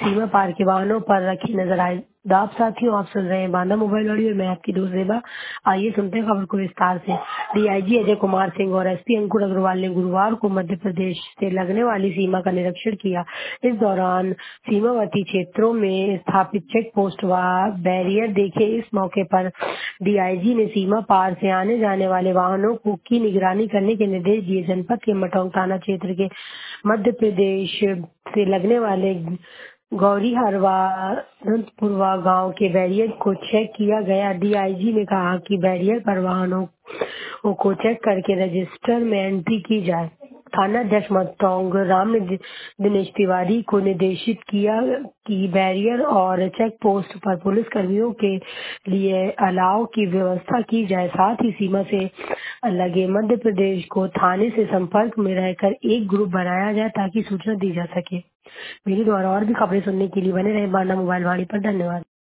सीमा पार के वाहनों पर रखी नजर आए। दाब साथियों, आप सुन रहे हैं बांदा मोबाइल वाली और मैं आपकी दोस्त जेबा। आइए सुनते हैं खबर को विस्तार से। डीआईजी अजय कुमार सिंह और एसपी अंकुर अग्रवाल ने गुरुवार को मध्य प्रदेश से लगने वाली सीमा का निरीक्षण किया। इस दौरान सीमावर्ती क्षेत्रों में स्थापित चेक पोस्ट व बैरियर देखे। इस मौके पर डीआईजी ने सीमा पार से आने जाने वाले वाहनों की निगरानी करने के निर्देश दिए। जनपद के मटौंग थाना क्षेत्र के मध्य प्रदेश से लगने वाले गौरीहरवा अनंतपुरवा गांव के बैरियर को चेक किया गया। डीआईजी ने कहा कि बैरियर पर वाहनों को चेक करके रजिस्टर में एंट्री की जाए। थाना अध्यक्ष मटौंग राम ने दिनेश तिवारी को निर्देशित किया कि बैरियर और चेक पोस्ट पर पुलिस कर्मियों के लिए अलाव की व्यवस्था की जाए। साथ ही सीमा से लगे मध्य प्रदेश को थाने से संपर्क में रहकर एक ग्रुप बनाया जाए ताकि सूचना दी जा सके। मेरे द्वारा और भी खबरें सुनने के लिए बने रहे बांदा मोबाइल वाणी पर। धन्यवाद।